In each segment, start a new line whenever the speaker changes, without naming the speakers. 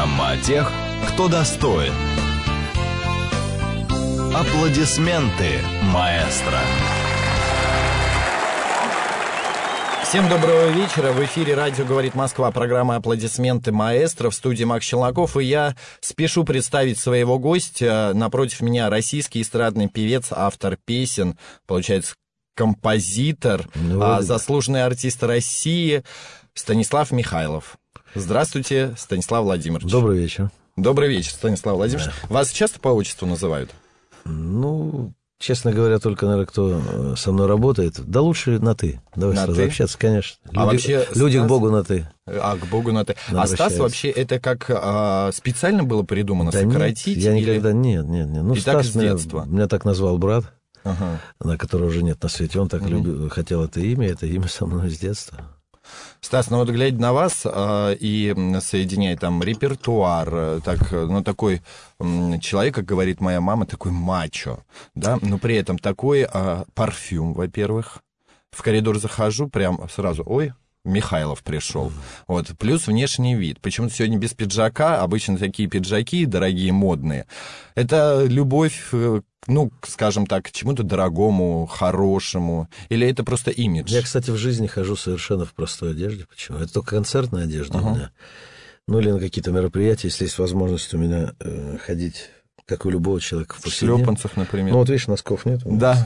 Программа о тех, кто достоин. Аплодисменты, маэстро.
Всем доброго вечера. В эфире радио «Говорит Москва», программа «Аплодисменты, маэстро». В студии Макс Челноков. И я спешу представить своего гостя. Напротив меня российский эстрадный певец, автор песен, получается, композитор, заслуженный артист России Станислав Михайлов. Здравствуйте, Станислав Владимирович.
Добрый вечер.
Добрый вечер, Станислав Владимирович. Да. Вас часто по отчеству называют?
Ну, честно говоря, только, наверное, кто со мной работает. Да лучше на «ты». Давай
на
сразу
ты?
Общаться, конечно.
Люди
к Богу на «ты».
К Богу на «ты». А Стас вообще это как специально было придумано, да сократить?
Нет, я никогда... Нет. Ну,
и
Стас
так с детства?
Меня так назвал брат,
ага.
на которого уже нет на свете. Он так хотел это имя со мной с детства.
Стас, ну вот глядя на вас и соединяя там репертуар, такой человек, как говорит моя мама, такой мачо, да, но при этом такой парфюм, во-первых. В коридор захожу, прям сразу, ой, Михайлов пришел. Вот, плюс внешний вид. Почему-то сегодня без пиджака, обычно такие пиджаки дорогие, модные. Это любовь, ну, скажем так, к чему-то дорогому, хорошему. Или это просто имидж?
Я, кстати, в жизни хожу совершенно в простой одежде. Почему? Это только концертная одежда у меня. Ну, или на какие-то мероприятия, если есть возможность у меня ходить, как у любого человека, в
шлепанцах, например.
Ну, вот видишь, носков нет.
Да.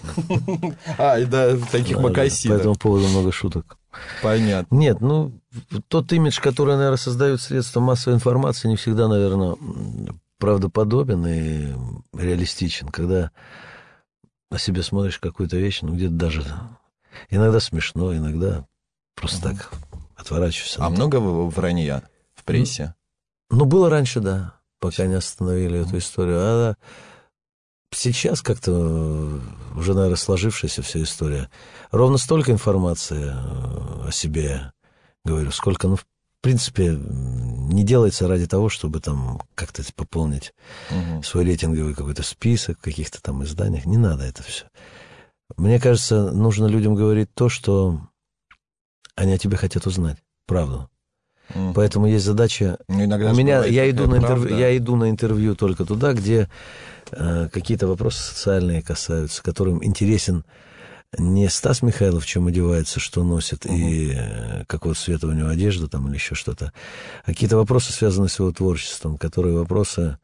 Да, таких мокасинов.
По этому поводу много шуток.
Понятно.
Нет, ну, тот имидж, который, наверное, создают средства массовой информации, не всегда, наверное, правдоподобен и реалистичен. Когда о себе смотришь какую-то вещь, ну, где-то даже иногда смешно, иногда просто так отворачиваешься.
А много вранья в прессе?
Ну, было раньше, да, пока не остановили эту историю. А сейчас как-то уже, наверное, сложившаяся вся история. Ровно столько информации о себе, говорю, сколько, ну, в принципе, не делается ради того, чтобы там как-то пополнить свой рейтинговый какой-то список в каких-то там изданиях. Не надо это все. Мне кажется, нужно людям говорить то, что они о тебе хотят узнать, правду. Поэтому есть задача...
Ну, иногда
у меня, я иду на интервью только туда, где какие-то вопросы социальные касаются, которым интересен не Стас Михайлов, в чем одевается, что носит, и какого цвета у него одежда там, или еще что-то, а какие-то вопросы, связанные с его творчеством, которые вопросы,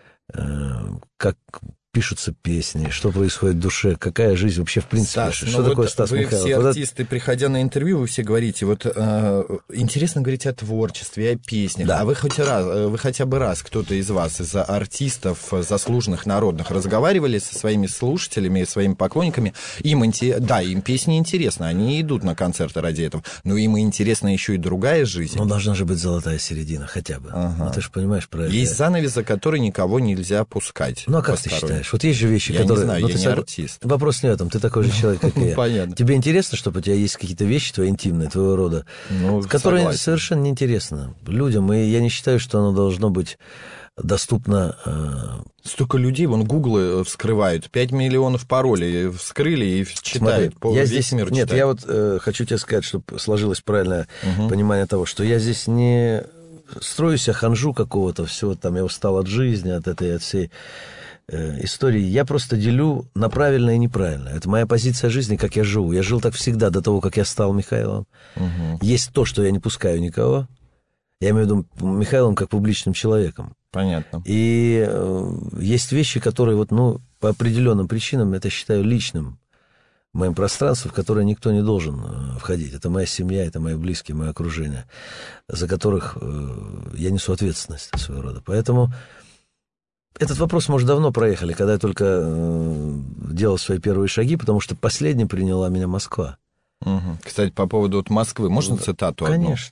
как пишутся песни, что происходит в душе, какая жизнь вообще в принципе.
Стас,
что такое
вот
Стас Михайлов?
Вы все артисты, приходя на интервью, вы все говорите, вот интересно говорить о творчестве, о песнях. Да. А вы хотя бы раз, кто-то из вас, из артистов заслуженных народных, разговаривали со своими слушателями, своими поклонниками? Им песни интересны, они идут на концерты ради этого, но им интересна еще и другая жизнь.
Ну, должна же быть золотая середина, хотя бы. Ну, ты же понимаешь про это.
Есть занавес, за который никого нельзя пускать.
Ну, а как ты считаешь? Вот есть же вещи, которые...
Я не знаю, я не артист.
Вопрос не в этом, ты такой же человек, как и я.
Понятно.
Тебе интересно, чтобы у тебя есть какие-то вещи твои интимные, твоего рода, которые совершенно неинтересны людям, и я не считаю, что оно должно быть доступно...
Столько людей, вон гуглы вскрывают, 5 миллионов паролей вскрыли и читают.
Смотри,
весь мир читает.
Нет, я вот хочу тебе сказать, чтобы сложилось правильное понимание того, что я здесь не строю себя ханжу какого-то, все там, я устал от жизни, от всей истории. Я просто делю на правильное и неправильное. Это моя позиция жизни, как я живу. Я жил так всегда, до того, как я стал Михайловым. Есть то, что я не пускаю никого. Я имею в виду Михайловым как публичным человеком.
Понятно.
И есть вещи, которые вот, ну, по определенным причинам, это считаю личным моим пространством, в которое никто не должен входить. Это моя семья, это мои близкие, мое окружение, за которых я несу ответственность своего рода. Поэтому этот вопрос, может, давно проехали, когда я только делал свои первые шаги, потому что последней приняла меня Москва.
Кстати, по поводу Москвы, можно цитату одну?
Конечно.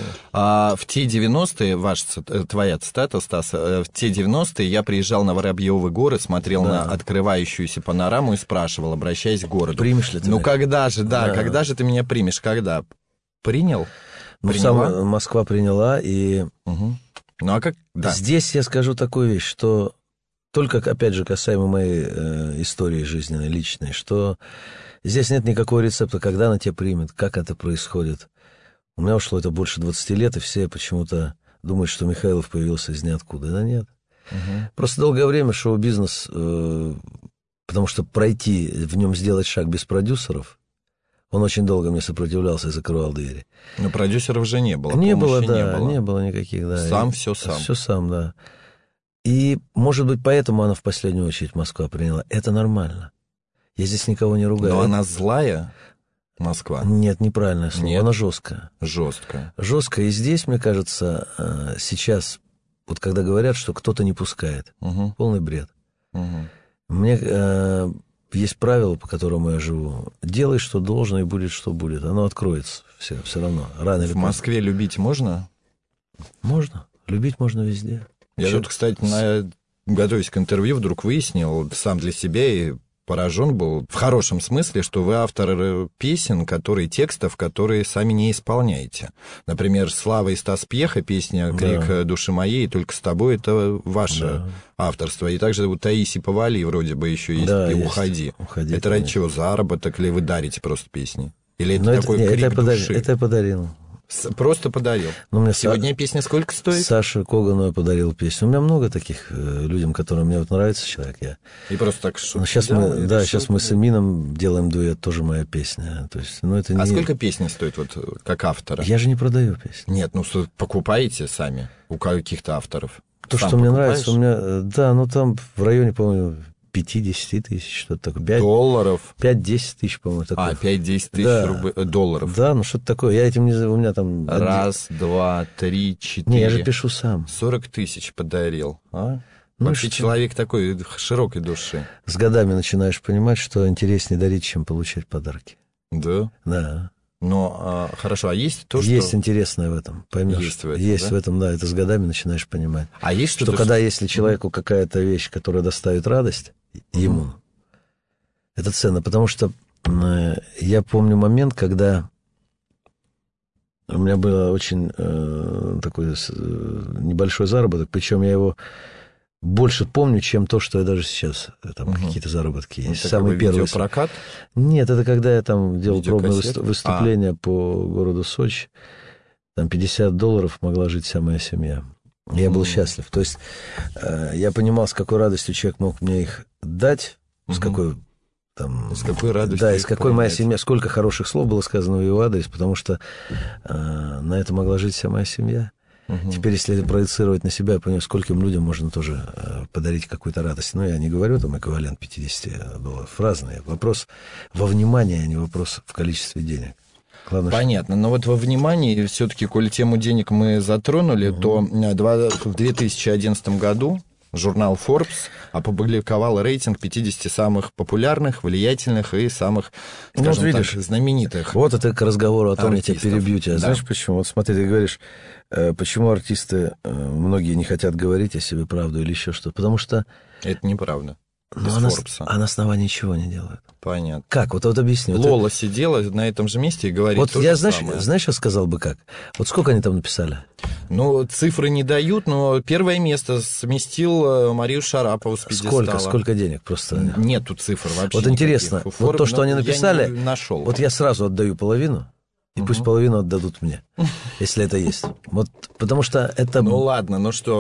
В те 90-е, твоя цитата, Стас, в те 90-е я приезжал на Воробьевы горы, смотрел на открывающуюся панораму и спрашивал, обращаясь к городу.
Примешь ли ты меня?
Когда же, когда же ты меня примешь? Когда? Принял?
Ну, сама Москва приняла, и...
Ну, а как? Да.
Здесь я скажу такую вещь, что только, опять же, касаемо моей истории жизненной, личной, что здесь нет никакого рецепта, когда она тебя примет, как это происходит. У меня ушло это больше 20 лет, и все почему-то думают, что Михайлов появился из ниоткуда. Да нет. Просто долгое время шоу-бизнес, потому что пройти в нем, сделать шаг без продюсеров, он очень долго мне сопротивлялся и закрывал двери.
Но продюсеров же не было.
Не было, да, не было никаких, да.
Сам, все сам.
Все сам, да. И, может быть, поэтому она в последнюю очередь Москва приняла. Это нормально. Я здесь никого не ругаю.
Но она злая, Москва?
Нет, неправильное слово.
Нет.
Она жесткая.
Жесткая.
Жесткая. И здесь, мне кажется, сейчас, вот когда говорят, что кто-то не пускает, полный бред. Мне есть правило, по которому я живу. Делай, что должно, и будет, что будет. Оно откроется все равно. Рано или
В
поздно.
Москве любить можно?
Можно. Любить можно везде.
Я тут, кстати, готовясь к интервью, вдруг выяснил сам для себя и поражен был в хорошем смысле, что вы автор песен, текстов, которые сами не исполняете. Например, «Слава» и Стас Пьеха, песня «Крик души моей», «Только с тобой» — это ваше авторство. И также у Таисии Повалий вроде бы еще есть «И уходи». Это ради чего? Заработок, или вы дарите просто песни? Или это такой крик души?
Это я подарил.
Просто подарил. Сегодня песня сколько стоит?
Саше Когану я подарил песню. У меня много таких людям, которым мне вот нравится человек.
И просто так что.
Сейчас мы с Эмином делаем дуэт, тоже моя песня. То есть, это не...
сколько песня стоит вот как автора?
Я же не продаю песни.
Нет, покупаете сами у каких-то авторов.
То, что мне нравится, у меня, там в районе, по-моему, 5-10 тысяч, что-то такое.
Долларов?
5-10 тысяч, по-моему, такое.
5-10 тысяч долларов.
Да, что-то такое. Я этим у меня там...
1, 2, 3, 4...
Не, я же пишу сам.
40 тысяч подарил. Вообще человек такой широкой души.
С годами начинаешь понимать, что интереснее дарить, чем получать подарки.
Да?
Да.
Но, хорошо, а есть то, что...
Есть интересное в этом, поймешь. Есть в этом, да, это с годами начинаешь понимать.
А есть что-то...
Что когда если человеку какая-то вещь, которая доставит радость, ему, это ценно, потому что я помню момент, когда у меня был очень такой небольшой заработок, причем я его больше помню, чем то, что я даже сейчас, там какие-то заработки есть.
Самый первый видеопрокат?
Нет, это когда я там делал пробное выступление по городу Сочи, там $50 могла жить вся моя семья. Я был счастлив. То есть я понимал, с какой радостью человек мог мне их дать, с какой радостью. Да, и с какой моя семья, сколько хороших слов было сказано в его адрес, потому что на это могла жить вся моя семья. Теперь, если проецировать на себя, я понимаю, скольким людям можно тоже подарить какую-то радость. Я не говорю там эквивалент $50. Разные. Вопрос во внимании, а не вопрос в количестве денег. Главное,
понятно, но вот во внимании, все-таки, коль тему денег мы затронули, то в 2011 году журнал Forbes опубликовал рейтинг 50 самых популярных, влиятельных и самых, скажем так, знаменитых.
Вот это к разговору о том,
артистов.
Я тебя перебью тебя. Да. Знаешь почему? Вот смотри, ты говоришь, почему артисты, многие не хотят говорить о себе правду или еще что-то. Потому что...
Это неправда.
А на основании чего не делают?
Понятно.
Как? Вот объясни.
Лола сидела на этом же месте и говорит
вот
то
я,
же самое.
Знаешь, я сказал бы как? Вот сколько они там написали?
Цифры не дают, но первое место сместил Марию Шарапову с пьедестала.
Сколько денег просто?
Нету цифр вообще.
Вот интересно, вот то, что они написали,
нашел.
Вот я сразу отдаю половину, и пусть половину отдадут мне, если это есть. Вот, потому что это...
ладно,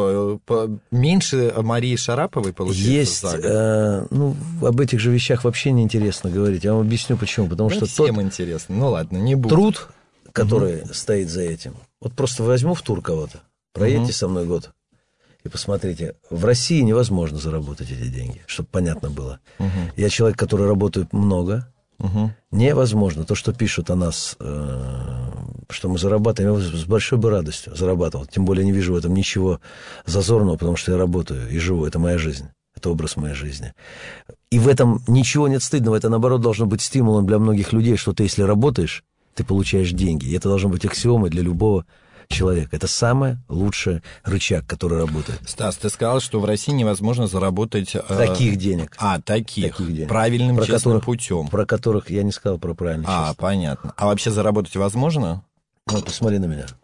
меньше Марии Шараповой получается
есть,
за год?
Об этих же вещах вообще не интересно говорить. Я вам объясню, почему. Потому что
всем интересно. Ладно, не буду.
Труд, который стоит за этим. Вот просто возьму в тур кого-то, проедьте со мной год и посмотрите. В России невозможно заработать эти деньги, чтобы понятно было. Я человек, который работает много. Невозможно. То, что пишут о нас, что мы зарабатываем, я с большой бы радостью зарабатывал. Тем более не вижу в этом ничего зазорного, потому что я работаю и живу. Это моя жизнь. Это образ моей жизни. И в этом ничего нет стыдного. Это, наоборот, должно быть стимулом для многих людей, что ты, если работаешь, ты получаешь деньги. И это должно быть аксиомой для любого человека. Это самый лучший рычаг, который работает.
Стас, ты сказал, что в России невозможно заработать...
Таких денег.
Таких денег. Правильным, честным путем.
Про которых я не сказал про правильный, честный.
Понятно. А вообще заработать возможно?
Посмотри на меня.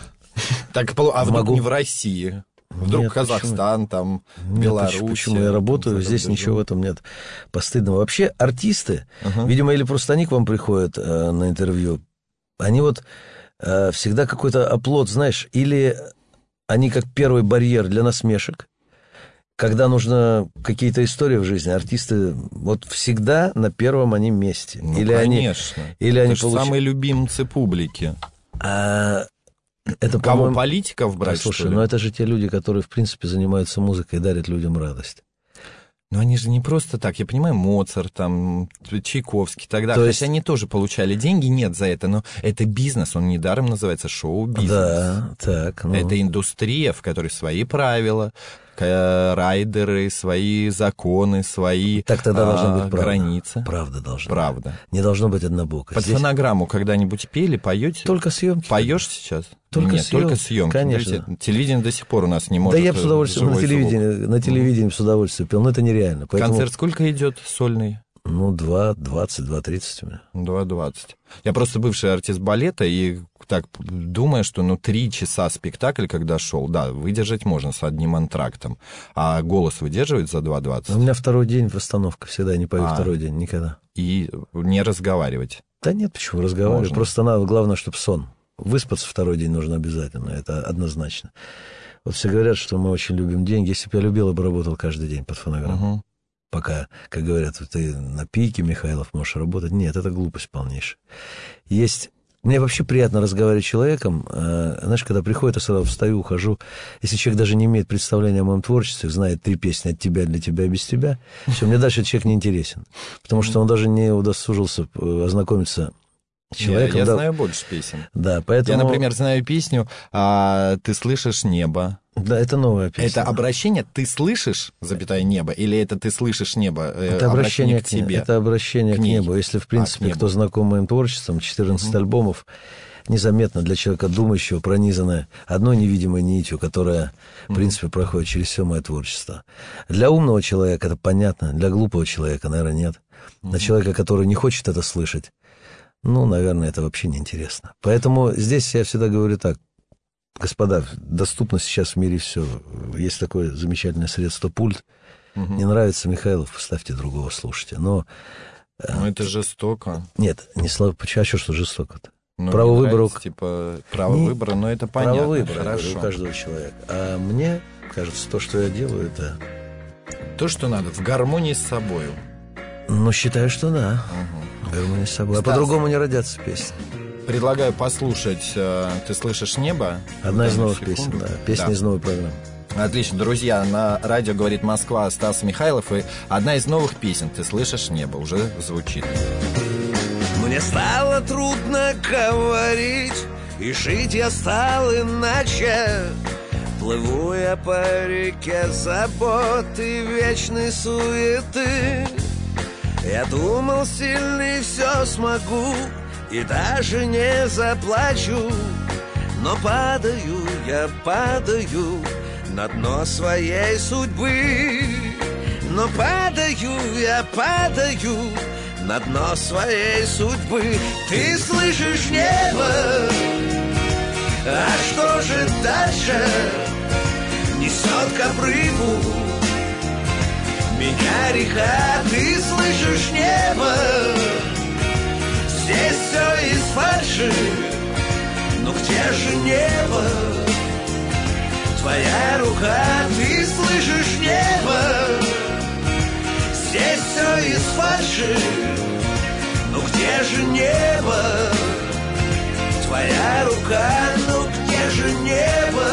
Вдруг не в России? Вдруг Казахстан, там, Беларусь.
Почему я работаю, здесь ничего в этом нет постыдного. Вообще артисты, видимо, или просто они к вам приходят на интервью, они всегда какой-то оплот, знаешь, или они как первый барьер для насмешек. Когда нужно какие-то истории в жизни, артисты вот всегда на первом они месте.
Ну,
или
конечно.
Или они
самые любимцы публики.
Это,
кого, политиков брать,
слушай,
что ли?
но это же те люди, которые, в принципе, занимаются музыкой и дарят людям радость.
Но они же не просто так. Я понимаю, Моцарт, там, Чайковский тогда.
То есть...
Хотя они тоже получали деньги, нет за это. Но это бизнес, он недаром называется шоу-бизнес.
Да, так. Ну...
Это индустрия, в которой свои правила, райдеры, свои законы, свои
так тогда должна быть правда.
Границы.
Правда должна
Правда.
быть. Не должно быть однобоко.
Под фонограмму когда-нибудь пели, поете?
Только съемки.
Поешь сейчас?
Только
Нет,
съемки.
только съемки.
Конечно.
Телевидение до сих пор у нас не может.
Да я бы с удовольствием на телевидении с удовольствием пел, но это нереально. Поэтому...
Концерт сколько идет сольный?
2:20, 2:30 у меня.
2:20. Я просто бывший артист балета, и так думаю, что 3 часа спектакль, когда шел, да, выдержать можно с одним антрактом. А голос выдерживает за 2:20?
У меня второй день постановка, всегда я не пою второй день, никогда.
И не разговаривать? Да
нет, почему разговаривать? Можно. Просто надо, главное, чтобы сон. Выспаться второй день нужно обязательно, это однозначно. Вот все говорят, что мы очень любим деньги. Если бы я любил, я бы работал каждый день под фонограмму. Пока, как говорят, ты на пике, Михайлов, можешь работать. Нет, это глупость полнейшая. Мне вообще приятно разговаривать с человеком. Знаешь, когда приходит, я сразу встаю, ухожу. Если человек даже не имеет представления о моем творчестве, знает 3 песни от тебя, для тебя, без тебя, все, мне дальше человек не интересен. Потому что он даже не удосужился ознакомиться с человеком.
Я знаю больше песен.
Да, поэтому...
Я, например, знаю песню «Ты слышишь небо».
Да, это новая песня.
Это обращение «ты слышишь, небо», или это «ты слышишь небо»,
это обращение к тебе? Это обращение к небу. Если, в принципе, кто знаком с моим творчеством, 14 альбомов, незаметно для человека думающего, пронизанное одной невидимой нитью, которая, в принципе, проходит через все мое творчество. Для умного человека это понятно, для глупого человека, наверное, нет. Для человека, который не хочет это слышать, наверное, это вообще неинтересно. Поэтому здесь я всегда говорю так. Господа, доступно сейчас в мире все. Есть такое замечательное средство пульт. Не нравится Михайлов, поставьте другого, слушайте. Но
это жестоко.
Нет, не слава. А что жестоко-то?
Право выбора. Право выбора, но это понятно.
Право выбора,
хорошо.
У каждого человека. А мне кажется, то, что я делаю, это...
То, что надо, в гармонии с собой.
Считаю, что да. В гармонии с собой.
Стас,
а по-другому не родятся песни.
Предлагаю послушать «Ты слышишь небо».
Одна из новых песен, да. Песня из новой программы.
Отлично, друзья, на радио «Говорит Москва» Стас Михайлов, и одна из новых песен «Ты слышишь небо» уже звучит.
Мне стало трудно говорить, и жить я стал иначе. Плыву я по реке заботы, вечной суеты. Я думал, сильный все смогу, и даже не заплачу. Но падаю, я падаю на дно своей судьбы. Но падаю, я падаю на дно своей судьбы. Ты слышишь небо? А что же дальше? Несет к обрыву меня река. Ты слышишь небо? Здесь все из фальши. Но где же небо? Твоя рука. Ты слышишь небо? Здесь все из фальши. Но где же небо? Твоя рука. Но где же небо?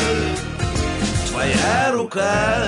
Твоя рука.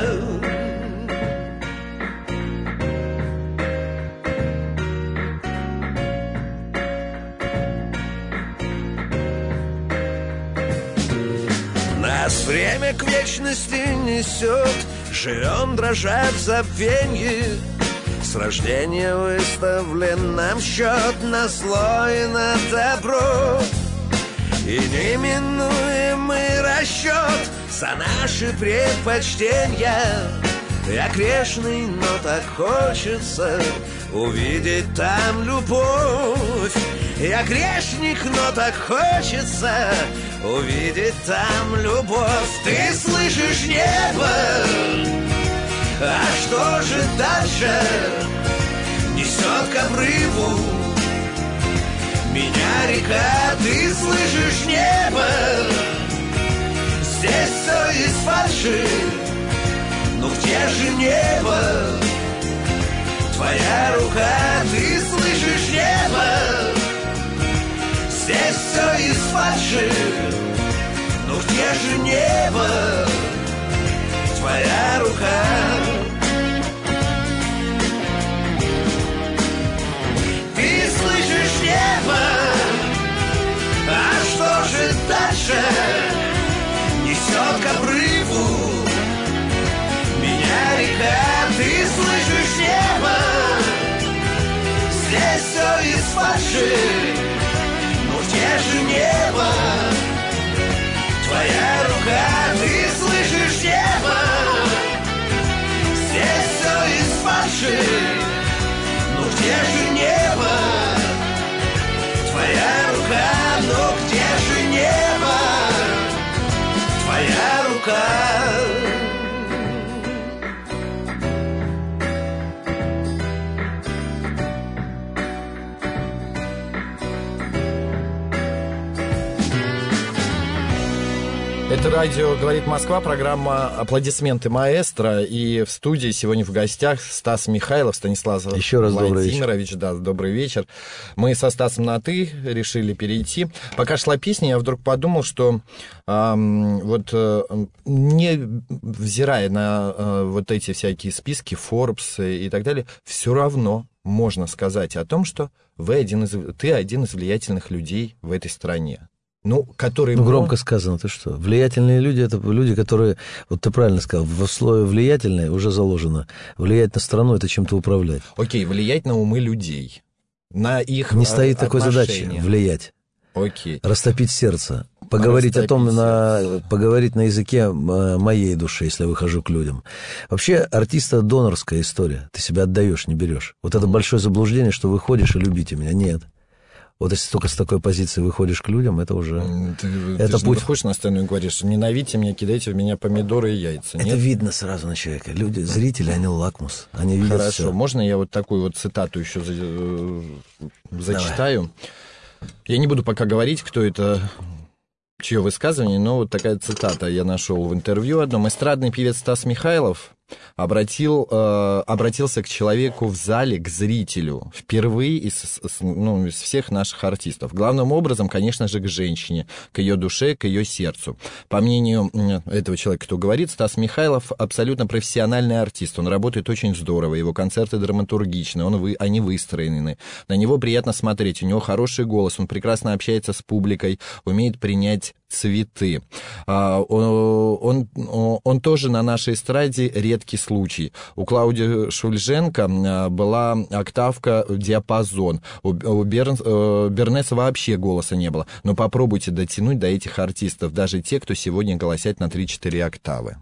Нас время к вечности несет, живем, дрожа в забвенье. С рождения выставлен нам счет на зло и на добро. И неминуемый расчет за наши предпочтения. Я грешный, но так хочется увидеть там любовь. Я грешник, но так хочется увидеть там любовь. Ты слышишь небо? А что же дальше? Несет к обрыву меня река. Ты слышишь небо? Здесь все из фальши, ну где же небо? Твоя рука, ты слышишь небо? Здесь все из фальши, ну где же небо? Твоя рука. Ты слышишь небо? А что же дальше? Несет к обрыву меня река. Ты слышишь небо? Здесь все из фальши, ну где же небо? Твоя рука, ты слышишь небо? Здесь все из фальши, ну где же небо? Твоя рука, ну где же небо? Твоя рука.
Это радио «Говорит Москва», программа «Аплодисменты маэстро». И в студии сегодня в гостях Стас Михайлов, Станислав
Еще раз
Владимирович. Да, добрый вечер. Мы со Стасом на «ты» решили перейти. Пока шла песня, я вдруг подумал, что не взирая на вот эти всякие списки Forbes и так далее, все равно можно сказать о том, что ты один из влиятельных людей в этой стране. Которые...
громко сказано, ты что? Влиятельные люди — это люди, которые, вот ты правильно сказал, в слове «влиятельное» уже заложено. Влиять на страну — это чем-то управлять.
Окей, влиять на умы людей, на их
не стоит такой задачи —
отношения.
влиять.
Окей.
Растопить сердце. Поговорить поговорить на языке моей души, если я выхожу к людям. Вообще, артиста — донорская история. Ты себя отдаешь, не берешь. Вот это большое заблуждение, что выходишь и любите меня. Нет. Вот если только с такой позиции выходишь к людям, это уже...
Ты путь. Выходишь на сцену и говоришь: ненавидьте меня, кидайте в меня помидоры и яйца.
Это видно сразу на человека. Люди, зрители, они лакмус. Они видят.
Хорошо,
все.
Можно я вот такую вот цитату еще зачитаю? Давай. Я не буду пока говорить, кто это, чье высказывание, но вот такая цитата я нашел в интервью одном. Эстрадный певец Стас Михайлов обратился к человеку в зале, к зрителю, впервые из всех наших артистов. Главным образом, конечно же, к женщине, к ее душе, к ее сердцу. По мнению этого человека, кто говорит, Стас Михайлов абсолютно профессиональный артист. Он работает очень здорово, его концерты драматургичны, они выстроены. На него приятно смотреть, у него хороший голос, он прекрасно общается с публикой, умеет принять цветы. Он тоже на нашей эстраде редкий случай. У Клауди Шульженко была октавка диапазон. У Бернеса вообще голоса не было. Но попробуйте дотянуть до этих артистов, даже те, кто сегодня голосят на 3-4 октавы.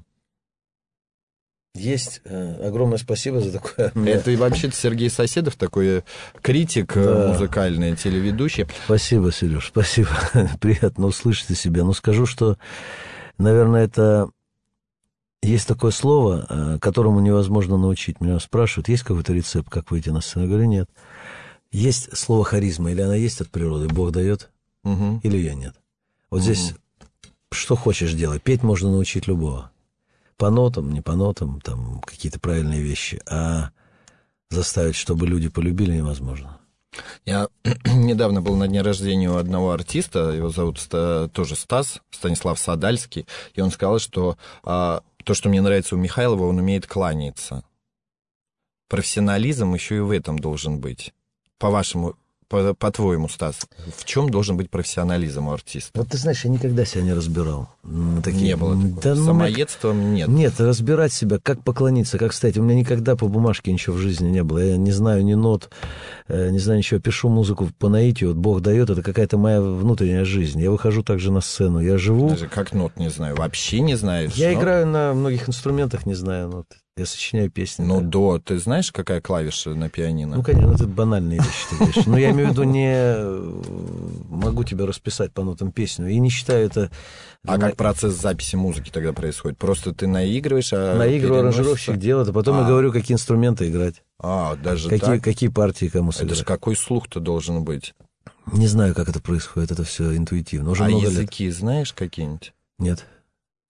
Есть. Огромное спасибо за такое.
Это и вообще-то Сергей Соседов, такой критик, музыкальный, телеведущий.
Спасибо, Сереж, спасибо. Приятно услышать о себе. Но скажу, что, наверное, это... Есть такое слово, которому невозможно научить. Меня спрашивают, есть какой-то рецепт, как выйти на сцену? Я говорю, нет. Есть слово харизма, или она есть от природы, Бог дает, или ее нет. Вот здесь что хочешь делать. Петь можно научить любого. По нотам, не по нотам, там какие-то правильные вещи, а заставить, чтобы люди полюбили, невозможно.
Я недавно был на дне рождения у одного артиста, его зовут тоже Стас, Станислав Садальский, и он сказал, что то, что мне нравится у Михайлова, он умеет кланяться. Профессионализм еще и в этом должен быть. По-твоему, Стас, в чем должен быть профессионализм у артиста?
Вот ты знаешь, я никогда себя не разбирал.
Не было такого. Самоедством нет.
Нет, разбирать себя, как поклониться, как стать. У меня никогда по бумажке ничего в жизни не было. Я не знаю ни нот, не знаю ничего. Пишу музыку по наитию, вот Бог дает, это какая-то моя внутренняя жизнь. Я выхожу также на сцену, я живу.
Даже как нот не знаю, вообще не знаешь.
Я играю на многих инструментах, не знаю нот. Я сочиняю песни.
Ну, ты знаешь, какая клавиша на пианино?
Ну, конечно, это банальные вещи, ты говоришь. Но я имею в виду, не могу тебе расписать по нотам песню. И не считаю это...
А как процесс записи музыки тогда происходит? Просто ты наигрываешь,
наигрываю, аранжировщик делает, а потом я говорю, какие инструменты играть.
Даже
какие партии кому сыграть.
Это же какой слух-то должен быть?
Не знаю, как это происходит, это все интуитивно. Уже
языки знаешь какие-нибудь?
Нет.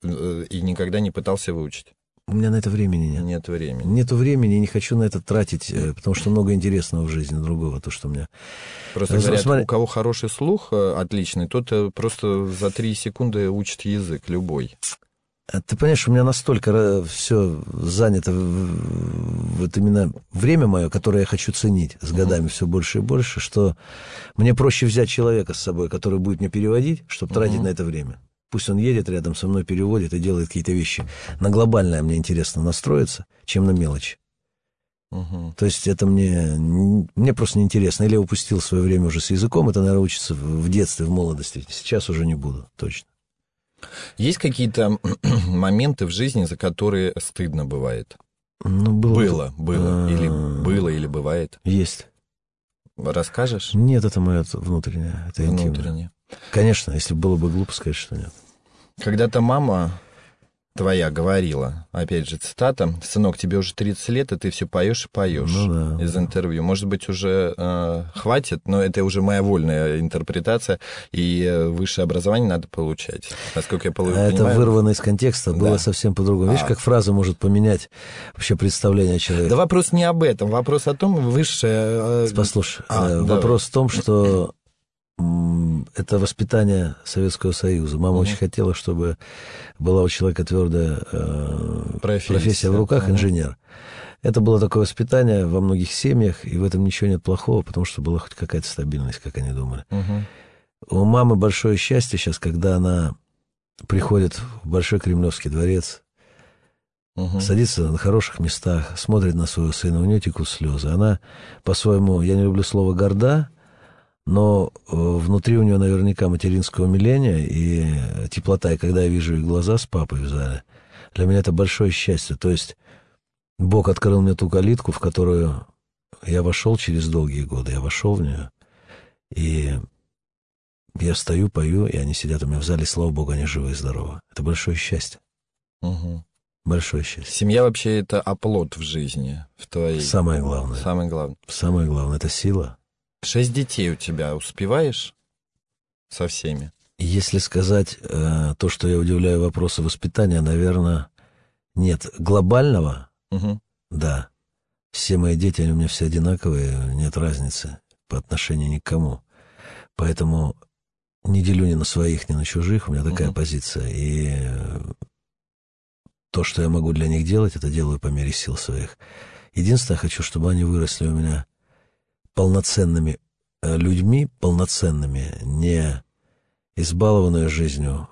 и никогда не пытался выучить?
У меня на это времени нет.
Нет времени.
Нету времени, и не хочу на это тратить, потому что много интересного в жизни другого, то, что у меня...
Просто говорят, у кого хороший слух отличный, тот просто за 3 секунды учит язык любой.
Ты понимаешь, у меня настолько все занято, вот именно время мое, которое я хочу ценить с годами все больше и больше, что мне проще взять человека с собой, который будет мне переводить, чтобы тратить на это время. Пусть он едет рядом со мной, переводит и делает какие-то вещи. На глобальное мне интересно настроиться, чем на мелочь. То есть это мне просто неинтересно. Или я упустил свое время уже с языком, это, наверное, учится в детстве, в молодости. Сейчас уже не буду, точно.
Есть какие-то моменты в жизни, за которые стыдно бывает?
Было.
Или бывает?
Есть.
Расскажешь?
Нет, это мое внутреннее, это интимное. Конечно, если было бы глупо сказать, что нет.
Когда-то мама твоя говорила, опять же, цитата: «Сынок, тебе уже 30 лет, и ты все поешь и поешь».
Ну, да.
Из интервью. Может быть, уже хватит, но это уже моя вольная интерпретация, и высшее образование надо получать. Насколько я понимаю...
Это вырвано из контекста, было совсем по-другому. Видишь, как фраза может поменять вообще представление человека.
Да вопрос не об этом, вопрос о том, высшее...
Послушай, вопрос в том, что это воспитание Советского Союза. Мама очень хотела, чтобы была у человека твердая профессия в руках, инженер. Это было такое воспитание во многих семьях, и в этом ничего нет плохого, потому что была хоть какая-то стабильность, как они думали. У мамы большое счастье сейчас, когда она приходит в Большой Кремлевский дворец, садится на хороших местах, смотрит на своего сына, у нее текут слезы. Она по-своему, я не люблю слово «горда», но внутри у нее наверняка материнское умиление и теплота. И когда я вижу их глаза с папой в зале, для меня это большое счастье. То есть Бог открыл мне ту калитку, в которую я вошел через долгие годы. Я вошел в нее, и я стою, пою, и они сидят у меня в зале, слава Богу, они живы и здоровы. Это большое счастье. Большое счастье.
Семья вообще это оплот в жизни, в твоей.
Самое главное.
Самое главное.
Самое главное — это сила.
6 детей у тебя, успеваешь со всеми?
Если сказать то, что я удивляю вопросы воспитания, наверное, нет. Глобального, да. Все мои дети, они у меня все одинаковые, нет разницы по отношению ни к кому. Поэтому не делю ни на своих, ни на чужих, у меня такая позиция. И то, что я могу для них делать, это делаю по мере сил своих. Единственное, я хочу, чтобы они выросли у меня полноценными людьми, полноценными, не избалованные жизнью,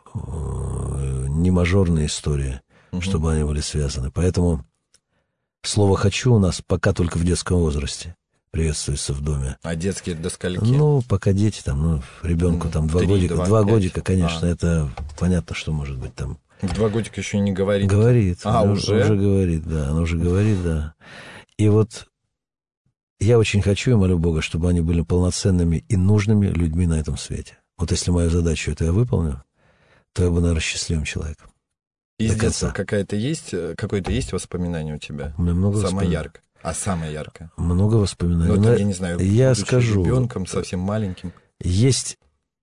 не мажорные истории, чтобы они были связаны. Поэтому слово «хочу» у нас пока только в детском возрасте приветствуется в доме.
А детские до скольки?
Ну, пока дети, там, ребенку там 2 годика. 2 годика, конечно, это понятно, что может быть там.
В 2 годика еще не говорит?
Говорит.
Уже?
Уже говорит, да. Она уже говорит, да. И вот я очень хочу и молю Бога, чтобы они были полноценными и нужными людьми на этом свете. Вот если мою задачу это я выполню, то я буду, наверное, счастливым человеком.
Из детства какое-то есть воспоминание у тебя?
У меня много
самое яркое. А самое яркое?
Много воспоминаний.
Ну, я не знаю,
я скажу,
ребенком, совсем маленьким.
Есть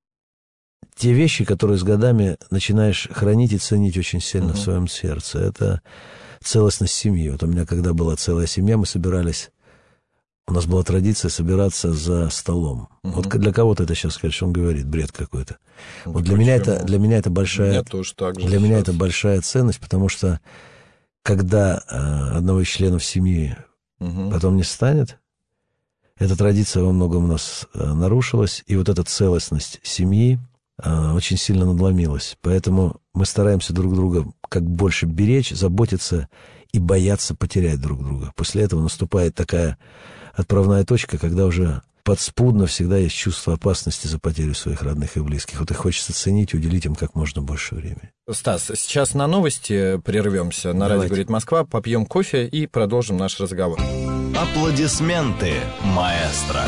те вещи, которые с годами начинаешь хранить и ценить очень сильно в своем сердце. Это целостность семьи. Вот у меня, когда была целая семья, мы собирались. У нас была традиция собираться за столом. Вот для кого-то это сейчас, конечно, он говорит, бред какой-то. Вот для меня это большая, это большая ценность, потому что когда одного из членов семьи потом не станет, эта традиция во многом у нас нарушилась, и вот эта целостность семьи очень сильно надломилась. Поэтому мы стараемся друг друга как больше беречь, заботиться и бояться потерять друг друга. После этого наступает такая отправная точка, когда уже подспудно всегда есть чувство опасности за потерю своих родных и близких. Вот их хочется ценить и уделить им как можно больше времени.
Стас, сейчас на новости прервемся. На радио «Говорит Москва», попьем кофе и продолжим наш разговор.
Аплодисменты, маэстро.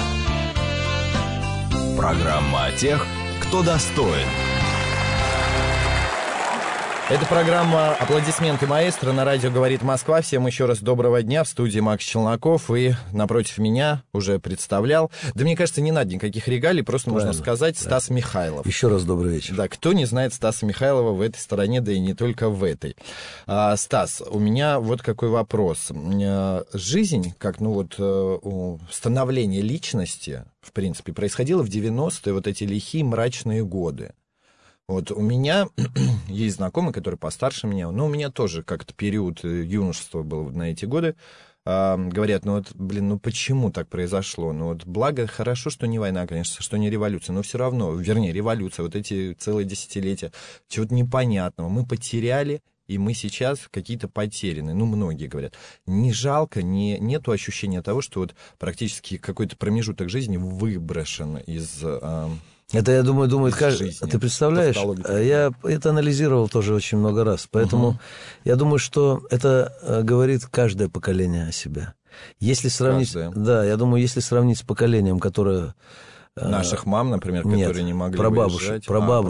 Программа о тех, кто достоин.
Это программа «Аплодисменты маэстро» на радио «Говорит Москва». Всем еще раз доброго дня. В студии Макс Челноков. И напротив меня уже представлял. Да мне кажется, не надо никаких регалий. Просто можно сказать Стас Михайлов.
Еще раз добрый вечер.
Да, кто не знает Стаса Михайлова в этой стороне, да и не только в этой. Стас, у меня вот какой вопрос. Жизнь, как становление личности, в принципе, происходило в 90-е, вот эти лихие мрачные годы. Вот у меня есть знакомый, который постарше меня, но у меня тоже как-то период юношества был на эти годы. Говорят, почему так произошло? Благо, хорошо, что не война, конечно, что не революция, но все равно, революция, вот эти целые десятилетия, чего-то непонятного. Мы потеряли, и мы сейчас какие-то потеряны. Многие говорят. Не жалко, нету ощущения того, что практически какой-то промежуток жизни выброшен из...
Это, я думаю, каждый. Ты представляешь, я это анализировал тоже очень много раз, поэтому я думаю, что это говорит каждое поколение о себе. Если сравнить, я думаю, если сравнить с поколением, которое...
Наших мам, например, которые не могли
прабабушек.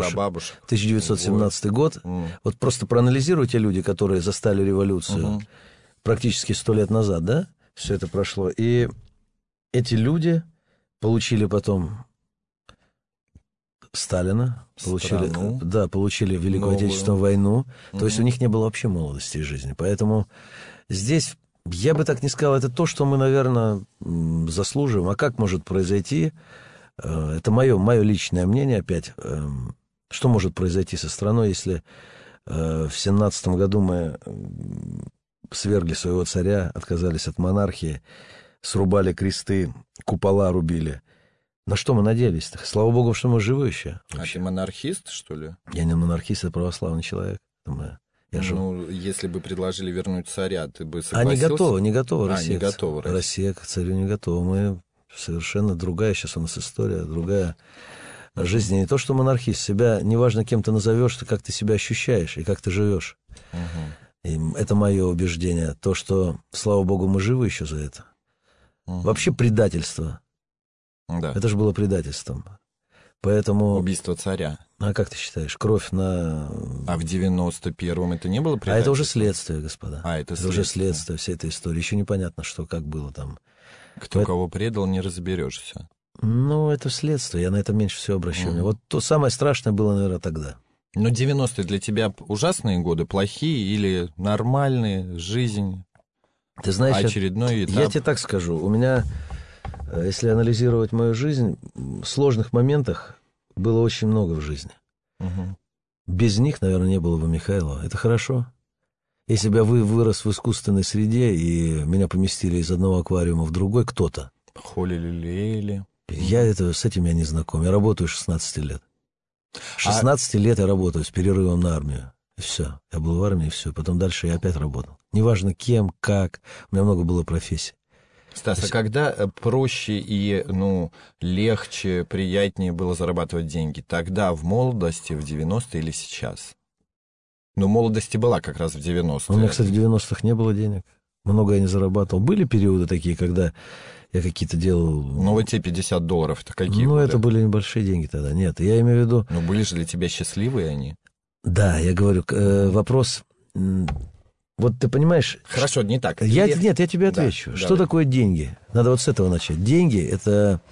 1917 год. Вот просто проанализируйте люди, которые застали революцию практически 100 лет назад, да? Все это прошло. И эти люди получили Сталина, получили Великую Отечественную войну, то есть у них не было вообще молодости и жизни. Поэтому здесь, я бы так не сказал, это то, что мы, наверное, заслуживаем. А как может произойти, это мое личное мнение опять, что может произойти со страной, если в 17 году мы свергли своего царя, отказались от монархии, срубали кресты, купола рубили. На что мы надеялись-то? Слава богу, что мы живы еще.
А ты монархист, что ли?
Я не монархист, я православный человек.
Если бы предложили вернуть царя, ты бы согласился?
Не готова Россия.
Не готова
Россия к царю не готова. Мы совершенно другая сейчас у нас история, другая жизнь. Не то, что монархист. Себя, неважно, кем ты назовешь, как ты себя ощущаешь и как ты живешь. И это мое убеждение. То, что, слава богу, мы живы еще за это. Вообще предательство.
Да.
Это же было предательством. Поэтому...
Убийство царя.
А как ты считаешь? Кровь на...
А в 91-м это не было предательство?
А это уже следствие, господа.
Это
уже следствие всей этой истории. Еще непонятно, как было там.
Кто кого предал, не разберешься.
Это следствие. Я на это меньше всего обращаю внимание. Вот то самое страшное было, наверное, тогда.
Но 90-е для тебя ужасные годы, плохие или нормальные, жизнь?
Ты знаешь,
очередной этап?
Я тебе так скажу. У меня... Если анализировать мою жизнь, сложных моментах было очень много в жизни. Без них, наверное, не было бы Михайлова. Это хорошо. Если бы я вырос в искусственной среде, и меня поместили из одного аквариума в другой кто-то.
Холили-лелеяли.
С этим я не знаком. Я работаю 16 лет. 16 лет я работаю с перерывом на армию. И все. Я был в армии, и все. Потом дальше я опять работал. Неважно кем, как. У меня много было профессий.
Стас, а когда проще и, легче, приятнее было зарабатывать деньги? Тогда, в молодости, в 90-е или сейчас? Молодости была как раз в 90-е.
У меня, кстати, в 90-х не было денег. Много я не зарабатывал. Были периоды такие, когда я какие-то делал...
вот те $50, это какие?
Это были небольшие деньги тогда. Нет, я имею в виду...
были же для тебя счастливые они?
Да, я говорю, вопрос... Вот ты понимаешь...
Хорошо, не так.
Я тебе отвечу. Что такое деньги? Надо с этого начать. Деньги — это...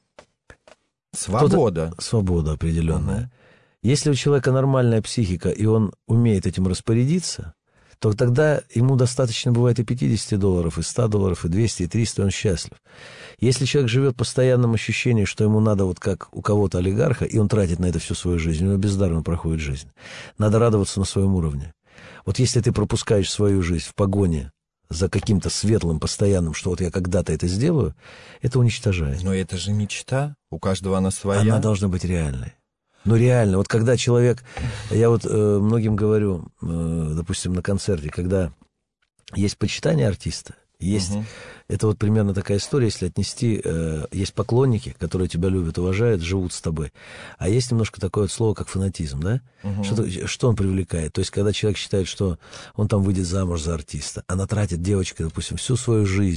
Свобода.
Свобода определенная. Если у человека нормальная психика, и он умеет этим распорядиться, то тогда ему достаточно бывает и $50, и $100, и 200, и 300, и он счастлив. Если человек живет в постоянном ощущении, что ему надо как у кого-то олигарха, и он тратит на это всю свою жизнь, у него бездарно проходит жизнь. Надо радоваться на своем уровне. Вот если ты пропускаешь свою жизнь в погоне за каким-то светлым, постоянным, что я когда-то это сделаю, это уничтожает.
Но это же мечта, у каждого она своя.
Она должна быть реальной. Реально, когда человек... Я многим говорю, допустим, на концерте, когда есть почитание артиста, есть... Это примерно такая история, если отнести... Есть поклонники, которые тебя любят, уважают, живут с тобой. А есть немножко такое слово, как фанатизм, да? Что он привлекает? То есть, когда человек считает, что он там выйдет замуж за артиста, она тратит, девочка, допустим, всю свою жизнь,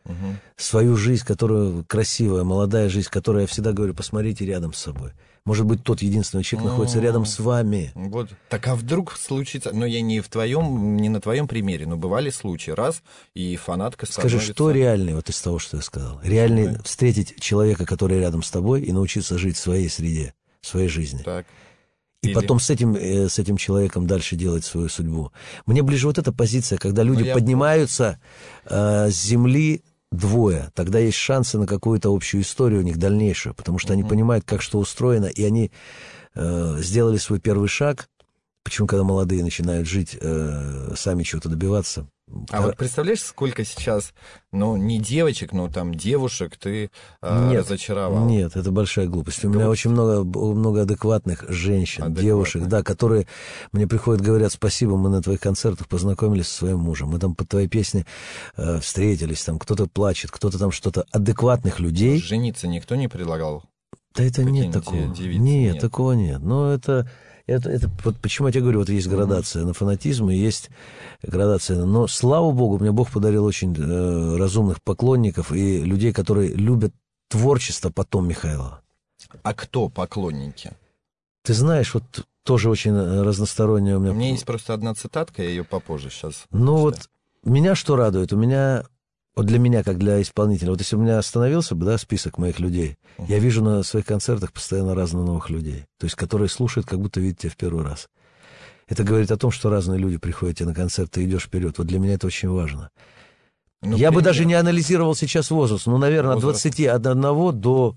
свою жизнь, которая красивая, молодая жизнь, которую я всегда говорю, посмотрите рядом с собой. Может быть, тот единственный человек находится рядом с вами.
Вот. Так а вдруг случится... Но я не на твоем примере, но бывали случаи. Раз, и фанатка становится...
Скажи, что реальное вот из того, что я сказал? Реальное встретить человека, который рядом с тобой, и научиться жить в своей среде, в своей жизни.
Так.
И потом с этим человеком дальше делать свою судьбу. Мне ближе вот эта позиция, когда люди поднимаются с земли двое. Тогда есть шансы на какую-то общую историю у них дальнейшую, потому что они понимают, как что устроено, и они сделали свой первый шаг. Почему, когда молодые начинают жить, сами чего-то добиваться?
А вот представляешь, сколько сейчас, не девочек, но там девушек ты разочаровал?
Нет, это большая глупость. У меня очень много адекватных женщин, девушек, да, которые мне приходят, говорят: спасибо, мы на твоих концертах познакомились со своим мужем, мы там под твои песни встретились, там кто-то плачет, кто-то там что-то. Адекватных людей.
Жениться никто не предлагал?
Да это нет такого. Нет, такого нет. Но это вот почему я тебе говорю, вот есть градация на фанатизм и есть градация. Но, слава богу, мне Бог подарил очень разумных поклонников и людей, которые любят творчество потом Михайлова.
А кто поклонники?
Ты знаешь, вот тоже очень разностороннее у меня...
У меня есть просто одна цитатка, я ее попозже сейчас...
Вот меня что радует? Вот для меня, как для исполнителя, вот если у меня остановился бы, список моих людей, я вижу на своих концертах постоянно разных новых людей, то есть которые слушают, как будто видят тебя в первый раз. Это говорит о том, что разные люди приходят тебе на концерт, ты идешь вперед. Вот для меня это очень важно. Я бы даже не анализировал сейчас возраст, наверное, от 21 до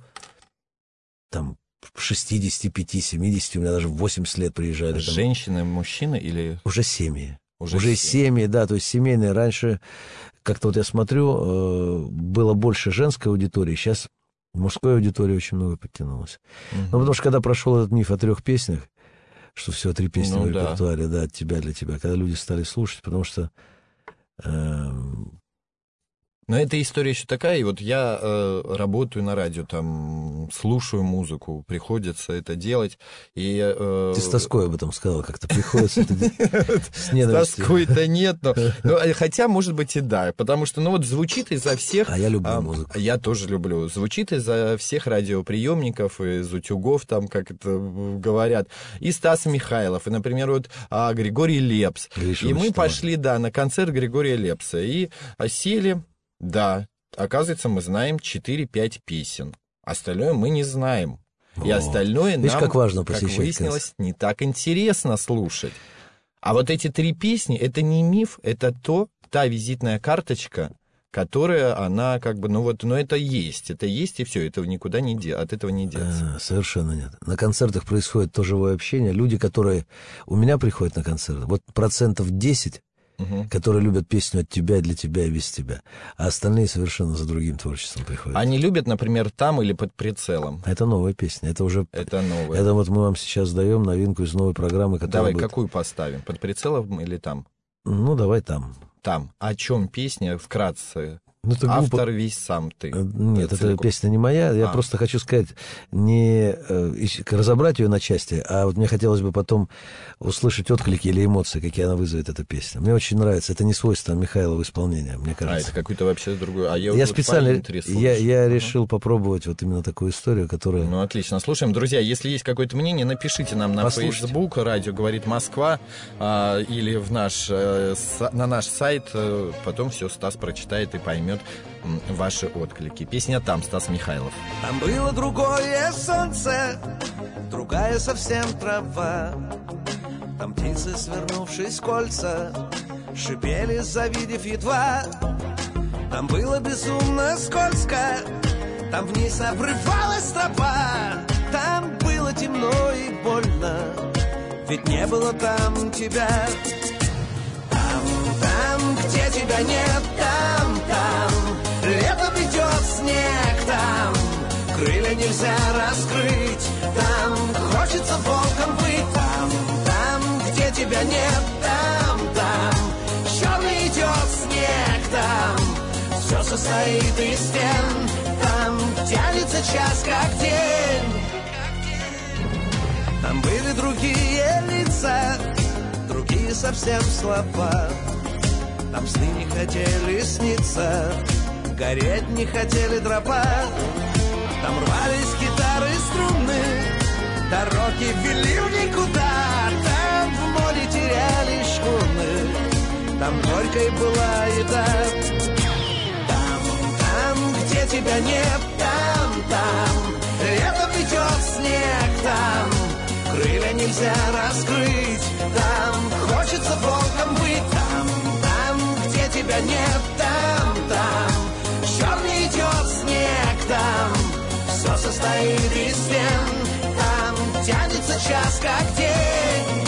65, 70, у меня даже в 80 лет приезжали.
Женщины, мужчины или...
Уже семьи. Уже семьи, да, то есть семейные. Раньше, как-то вот я смотрю, было больше женской аудитории, сейчас мужской аудитории очень много подтянулось. Потому что когда прошел этот миф о 3 песнях, что всего 3 песни в репертуаре, да, от тебя для тебя, когда люди стали слушать, потому что...
Но эта история еще такая, и вот я работаю на радио, там, слушаю музыку, приходится это делать, и...
Ты с тоской об этом сказал, как-то приходится это делать с
ненавистью. С тоской-то нет, но хотя, может быть, и да, потому что, вот звучит изо всех...
А я люблю музыку.
Я тоже люблю. Звучит изо всех радиоприемников, из утюгов, там, как это говорят, и Стас Михайлов, и, например, вот Григорий Лепс. И мы пошли, на концерт Григория Лепса, и сели... Да, оказывается, мы знаем 4-5 песен. Остальное мы не знаем. И остальное нам,
как важно
как выяснилось, не так интересно слушать. А вот эти 3 песни, это не миф, это та визитная карточка, которая, она это есть, и все, этого никуда от этого не деться.
Совершенно нет. На концертах происходит то живое общение. Люди, которые у меня приходят на концерты, вот 10%, которые любят песню от тебя, для тебя и без тебя. А остальные совершенно за другим творчеством приходят.
Они любят, например, «Там» или «Под прицелом».
Это новая песня. Это
новая.
Это вот мы вам сейчас даем новинку из новой программы, которая
Давай, какую поставим? «Под прицелом» или «Там»?
Давай «Там».
«Там». О чем песня вкратце?
Автор
весь сам ты.
Нет, эта песня не моя. Я просто хочу сказать, не разобрать ее на части, а вот мне хотелось бы потом услышать отклики или эмоции, какие она вызовет, эта песня. Мне очень нравится. Это не свойство Михайлова исполнения, мне кажется.
Это какой-то вообще другой.
Я специально я решил попробовать вот именно такую историю, которая...
Отлично. Слушаем, друзья, если есть какое-то мнение, напишите нам на Facebook, радио «Говорит Москва», или на наш сайт. Потом все Стас прочитает и поймет ваши отклики. Песня «Там», Стас Михайлов.
Там было другое солнце, другая совсем трава. Там птицы, свернувшись в кольца, шипели, завидев едва. Там было безумно скользко, там вниз обрывалась тропа. Там было темно и больно, ведь не было там тебя. Там, где тебя нет, там лето придет, снег там, крылья нельзя раскрыть, там хочется волком быть. Там, где тебя нет, там черный идет снег там, все состоит из стен, там тянется час как день. Там были другие лица, другие совсем слова. Там сны не хотели сниться, гореть не хотели дрова. Там рвались гитары струнные, дороги вели в никуда. Там в море теряли шхуны, там горькой была еда. Там, где тебя нет, там летом идет снег. Там крылья нельзя раскрыть, там хочется волком быть. Там, где тебя нет, там черный идет снег. Там все состоит из стен, там тянется час как день.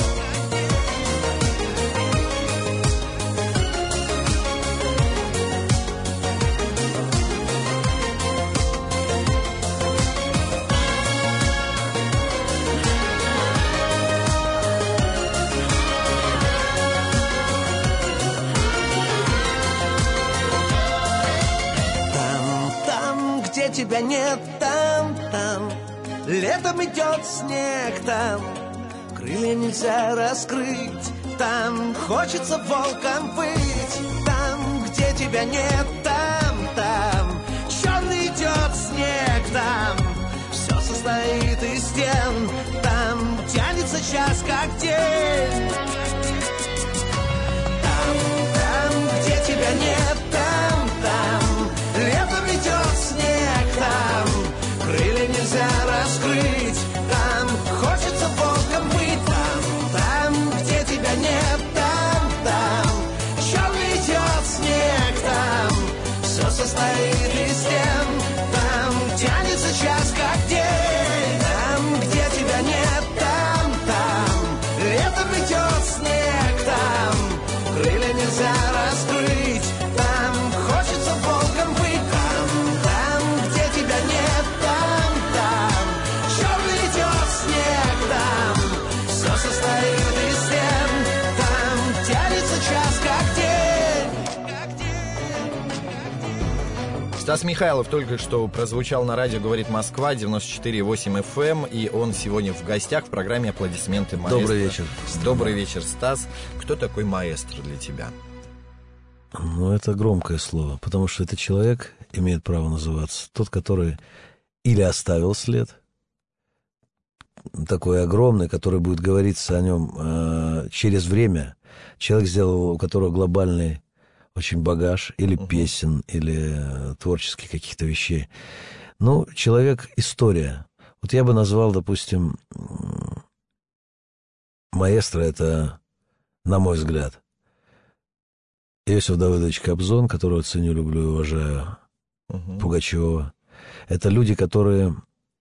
Тебя нет, там летом идет снег, там крылья нельзя раскрыть, там хочется волком быть. Там, где тебя нет, там черный идет снег. Там все состоит из стен, там тянется час как день. Там, где тебя нет, там летом идет снег. Там крылья нельзя раскрыть, там хочется волком быть. Там, где тебя нет, там черный идет снег. Там все состоит из стен, там тянется час как день. Там, где тебя нет, там летом идет снег. Там крылья нельзя раскрыть, там хочется волком быть. Там, где тебя нет, там черный идет снег. Там все состоит из стен, там тянется час как день.
Стас Михайлов только что прозвучал на радио «Говорит Москва», 94,8 FM, и он сегодня в гостях в программе «Аплодисменты маэстро».
Добрый вечер.
Добрый вечер, Стас. Кто такой маэстро для тебя?
Ну, это громкое слово, потому что этот человек имеет право называться тот, который или оставил след, такой огромный, который будет говориться о нем через время. Человек сделал, у которого глобальный очень багаж или песен, или творческих каких-то вещей. Ну, человек — история. Вот я бы назвал, допустим, маэстро — это, на мой взгляд, Иосиф Давыдович Кобзон, которого ценю, люблю и уважаю, Пугачева. Это люди, которые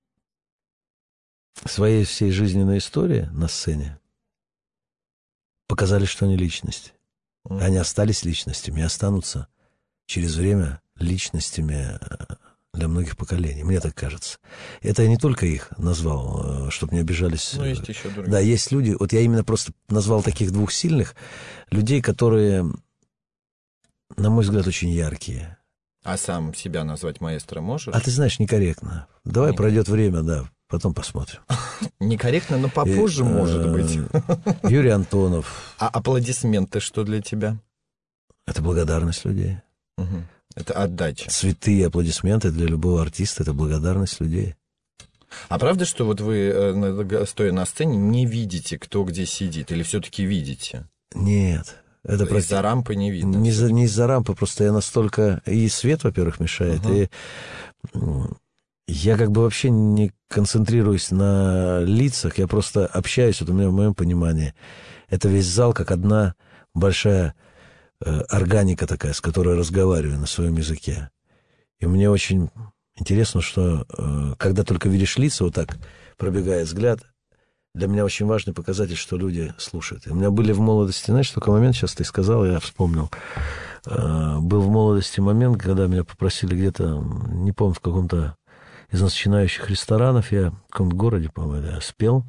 своей всей жизненной историей на сцене показали, что они личность. Они остались личностями и останутся через время личностями для многих поколений. Мне так кажется. Это я не только их назвал, чтобы не обижались.
Ну, есть еще другие.
Да, есть люди. Вот я именно просто назвал таких двух сильных людей, которые, на мой взгляд, очень яркие.
А сам себя назвать маэстро можешь?
А ты знаешь, некорректно. Давай пройдет время, да, потом посмотрим.
Некорректно, но попозже, может быть.
Юрий Антонов.
А аплодисменты что для тебя?
Это благодарность людей.
Это отдача.
Цветы и аплодисменты для любого артиста — это благодарность людей.
А правда, что вот вы, стоя на сцене, не видите, кто где сидит? Или все-таки видите?
Нет. Это
из-за рампы не видно?
Не из-за рампы, просто я настолько... И свет, во-первых, мешает, и я как бы вообще не концентрируюсь на лицах, я просто общаюсь, вот у меня в моем понимании. Это весь зал как одна большая органика такая, с которой я разговариваю на своем языке. И мне очень интересно, что когда только видишь лица, вот так пробегает взгляд, для меня очень важный показатель, что люди слушают. И у меня были в молодости, знаешь, такой момент, сейчас ты сказал, я вспомнил. Был в молодости момент, когда меня попросили где-то, не помню, в каком-то из начинающих ресторанов, я в каком-то городе, по-моему, я спел.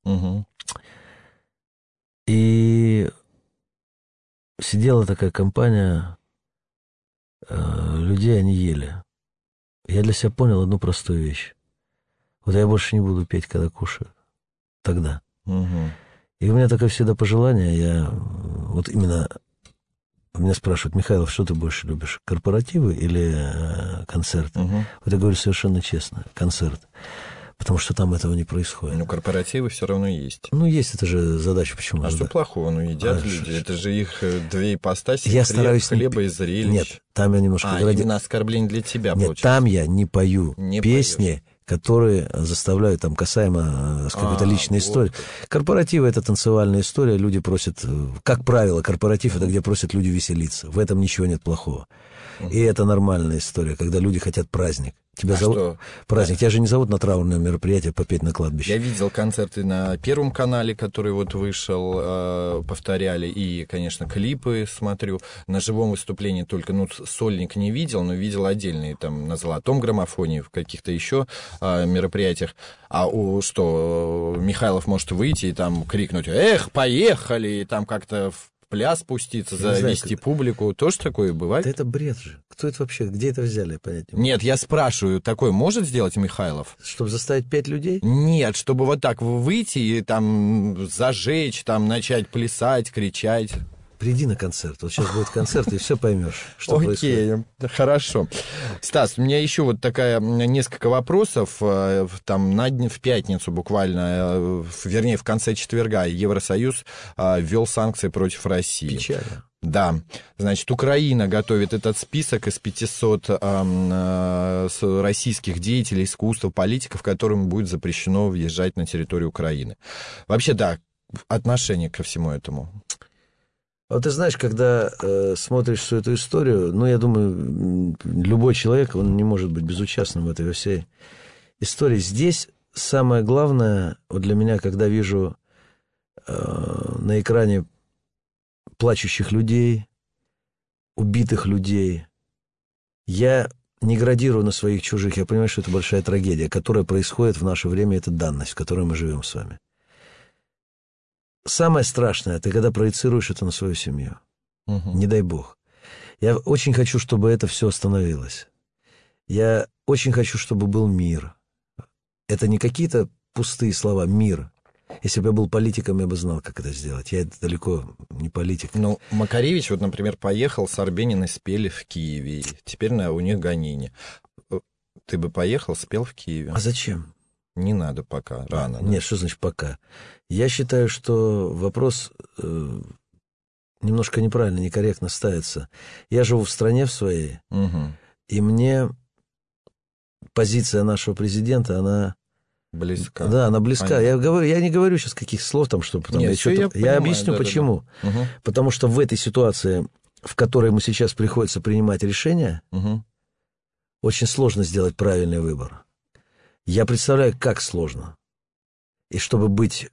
И сидела такая компания людей, они ели. Я для себя понял одну простую вещь. Вот я больше не буду петь, когда кушаю. Тогда. И у меня такое всегда пожелание, я вот именно Меня спрашивают: Михайлов, что ты больше любишь, корпоративы или концерты? Вот я говорю совершенно честно: концерт. Потому что там этого не происходит.
Ну, корпоративы все равно есть.
Ну, есть, это же задача, почему?
А что плохого? Ну, едят люди. Это же их две ипостаси.
Я стараюсь
хлеба и зрелищ.
Нет, там я немножко...
именно оскорбление для тебя,
Нет,
получается.
там я не пою песни, которые заставляют, там, касаемо какой-то личной истории. Корпоративы — это танцевальная история, люди просят... Как правило, корпоратив — это где просят люди веселиться. В этом ничего нет плохого. И это нормальная история, когда люди хотят праздник. Тебя зовут?
Что?
Праздник. Тебя же не зовут на траурное мероприятие попеть на кладбище.
Я видел концерты на Первом канале, который вот вышел, повторяли, и, конечно, клипы смотрю. На живом выступлении только, сольник не видел, но видел отдельные, там, на Золотом граммофоне, в каких-то еще мероприятиях. А Михайлов может выйти и там крикнуть: «Эх, поехали!» и там как-то в пляс спуститься, завести публику. Тоже такое бывает?
Да это бред же. Кто это вообще? Где это взяли, я понять не могу.
Нет, я спрашиваю, такое может сделать Михайлов?
Чтобы заставить 5 людей?
Нет, чтобы вот так выйти и там зажечь, там начать плясать, кричать.
Приди на концерт. Вот сейчас будет концерт, и все поймешь, что происходит.
Окей, хорошо. Стас, у меня еще вот несколько вопросов. Там в пятницу буквально, вернее, в конце четверга Евросоюз ввел санкции против России.
Печально.
Да, значит, Украина готовит этот список из 500 российских деятелей искусства, политиков, которым будет запрещено въезжать на территорию Украины. Вообще, да, отношение ко всему этому.
Вот ты знаешь, когда смотришь всю эту историю, я думаю, любой человек, он не может быть безучастным в этой всей истории. Здесь самое главное, вот для меня, когда вижу на экране плачущих людей, убитых людей, я не градирую на своих чужих, я понимаю, что это большая трагедия, которая происходит в наше время, это данность, в которой мы живем с вами. Самое страшное, ты когда проецируешь это на свою семью. Не дай бог. Я очень хочу, чтобы это все остановилось. Я очень хочу, чтобы был мир. Это не какие-то пустые слова. Мир. Если бы я был политиком, я бы знал, как это сделать. Я далеко не политик.
Макаревич, вот, например, поехал с Арбениной, спели в Киеве. Теперь у них гонение. Ты бы поехал, спел в Киеве.
А зачем?
Не надо пока, рано.
Нет, что значит пока? Я считаю, что вопрос немножко неправильно, некорректно ставится. Я живу в стране в своей, и мне позиция нашего президента, она...
Близка.
Да, она близка. Я не говорю сейчас каких слов там, чтобы потом... Я объясню, почему. Да. Потому что в этой ситуации, в которой мы сейчас приходится принимать решения, очень сложно сделать правильный выбор. Я представляю, как сложно. И чтобы быть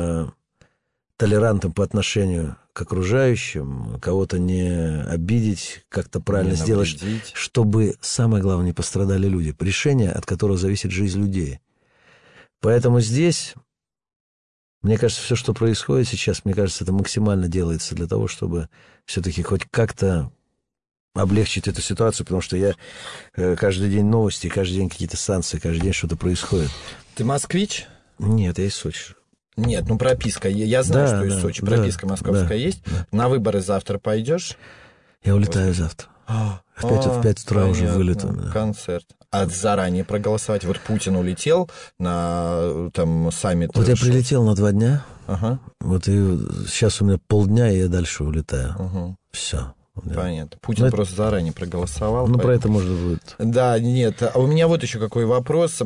толерантным по отношению к окружающим, кого-то не обидеть, как-то правильно сделать, чтобы, самое главное, не пострадали люди. Решение, от которого зависит жизнь людей. Поэтому здесь, мне кажется, все, что происходит сейчас, мне кажется, это максимально делается для того, чтобы все-таки хоть как-то облегчить эту ситуацию, потому что я каждый день новости, каждый день какие-то санкции, каждый день что-то происходит.
Ты москвич?
Нет, я из Сочи.
Нет, прописка. Я знаю, что из Сочи прописка московская есть.
Да.
На выборы завтра пойдешь?
Я улетаю завтра. В 5 утра уже вылету. Да.
Концерт. А заранее проголосовать? Вот Путин улетел на саммит.
Вот я прилетел на 2 дня.
Ага.
Вот и сейчас у меня полдня, и я дальше улетаю. Все.
Понятно. Путин просто заранее проголосовал.
Про это можно будет.
Да, нет. А у меня вот еще какой вопрос.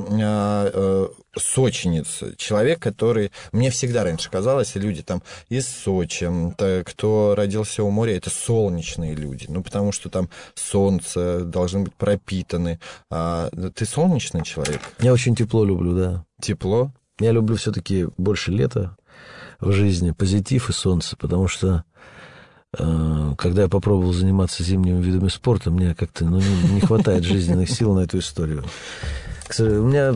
Сочинец. Человек, который... Мне всегда раньше казалось, люди там из Сочи, кто родился у моря, это солнечные люди. Потому что там солнце, должны быть пропитаны. Ты солнечный человек?
Я очень тепло люблю, да.
Тепло?
Я люблю все-таки больше лета в жизни, позитив и солнце, потому что когда я попробовал заниматься зимними видами спорта, мне как-то не хватает жизненных сил на эту историю. У меня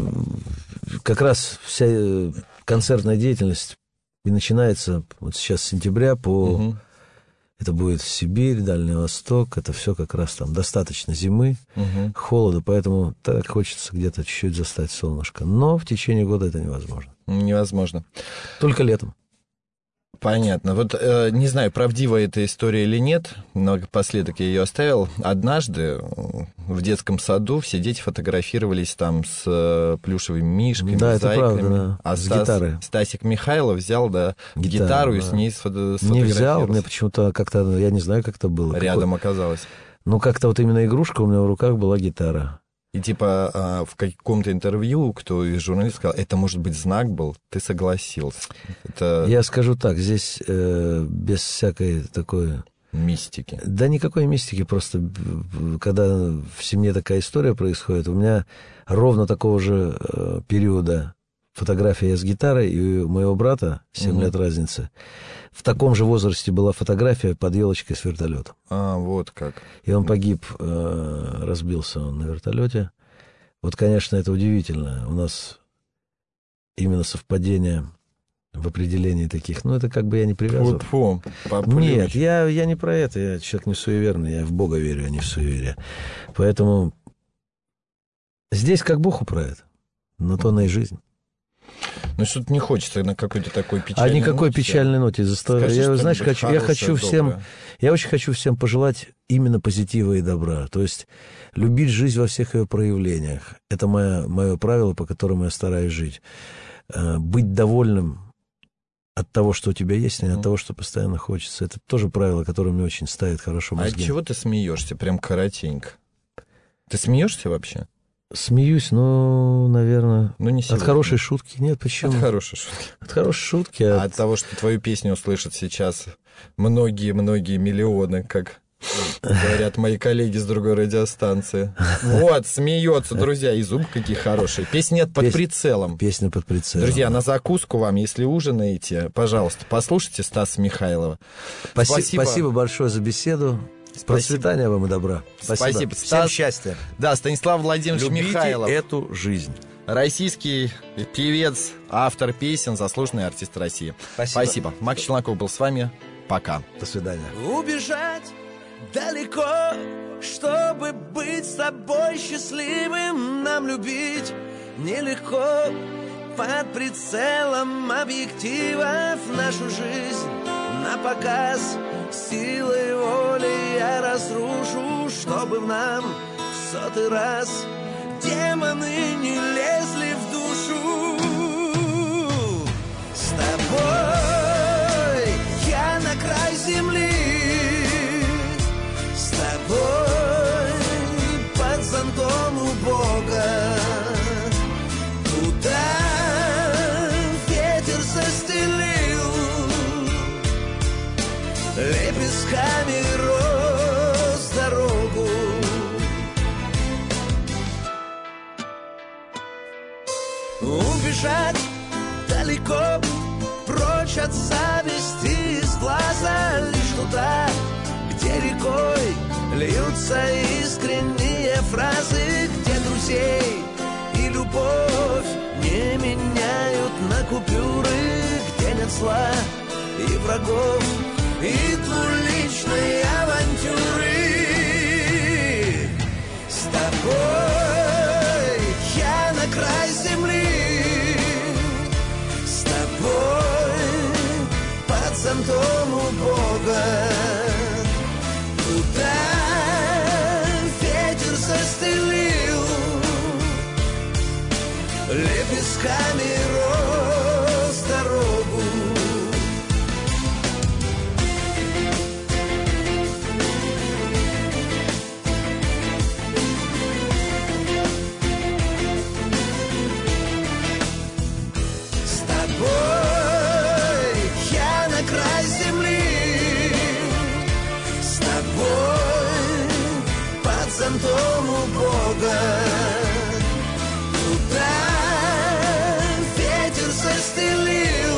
как раз вся концертная деятельность и начинается вот сейчас с сентября по... Это будет Сибирь, Дальний Восток, это все как раз там достаточно зимы, холода, поэтому так хочется где-то чуть-чуть застать солнышко. Но в течение года это невозможно.
Невозможно.
Только летом.
Понятно. Вот не знаю, правдива эта история или нет, но напоследок я ее оставил. Однажды в детском саду все дети фотографировались там с плюшевыми мишками,
да, это
зайками.
правда, да.
А
с гитарой.
Стасик Михайлов взял, да, гитару и
да.
с ней сфотографировался.
Не взял, мне почему-то как-то, я не знаю, как это было.
Рядом оказалось.
Ну, как-то вот именно игрушка у меня в руках была гитара.
И типа в каком-то интервью кто из журналистов сказал, это, может быть, знак был, ты согласился. Это...
Я скажу так, здесь без всякой такой...
Мистики.
Да никакой мистики, просто когда в семье такая история происходит, у меня ровно такого же периода фотография с гитарой, и у моего брата, 7 лет разницы, в таком же возрасте была фотография под елочкой с вертолетом.
А, вот как.
И он погиб, разбился он на вертолете. Вот, конечно, это удивительно. У нас именно совпадение в определении таких. Ну, это как бы я не привязывал.
Фу-фу,
нет, я не про это. Я человек не суеверный. Я в Бога верю, а не в суеверие. Поэтому здесь как Бог управит. На то она и жизнь.
Ну, что-то не хочется на какой-то такой печальной ноте.
А никакой печальной ноте. Я, знаешь, я хочу всем...
доброе.
Я очень хочу всем пожелать именно позитива и добра. То есть любить жизнь во всех ее проявлениях. Это мое правило, по которому я стараюсь жить. Быть довольным от того, что у тебя есть, а не от того, что постоянно хочется. Это тоже правило, которое мне очень ставит хорошо мозги.
А от чего ты смеешься? Прям коротенько. Ты смеешься вообще?
Смеюсь, но, наверное,
не
от хорошей шутки. Нет, почему?
От хорошей шутки.
От хорошей шутки.
А от того, что твою песню услышат сейчас многие-многие миллионы, как говорят мои коллеги с другой радиостанции. Вот, смеется, друзья, и зубы какие хорошие. Песня под прицелом.
Песня под прицелом.
Друзья, на закуску вам, если ужинаете, пожалуйста, послушайте Стаса Михайлова.
Спасибо большое за беседу. Процветания вам и добра.
Спасибо.
Всем счастья.
Да, Станислав Владимирович Михайлов.
Эту жизнь.
Российский певец, автор песен, заслуженный артист России. Спасибо. Макс Челноков был с вами. Пока.
До свидания.
Убежать далеко, чтобы быть с тобой счастливым. Нам любить нелегко. Под прицелом объективов нашу жизнь на показ. Силой воли я разрушу, чтобы в нам в 100-й раз демоны не лезли в душу. С тобой я на край земли, с тобой под зонтом у Бога. Куда ветер застелил лепестками роз дорогу. Убежать далеко, прочь от зависти из глаза, лишь туда, где рекой льются искренние фразы, где друзей и любовь не меняют на купюры, где нет зла и врагов, и двуличной авантюры. С тобой я на край земли, с тобой под зонтом у Бога. Куда ветер застелил лепестками роз дорогу. Я на край земли, с тобой под зонтом у Бога. Куда ветер застелил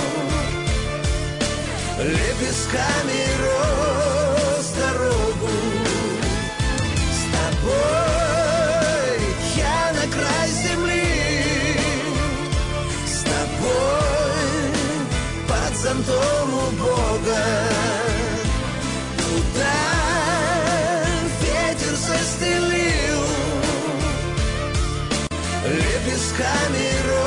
лепестками роз дорогу. С тобой я на край земли, с тобой под зонтом у Бога. Куда ветер застелил лепестками роз.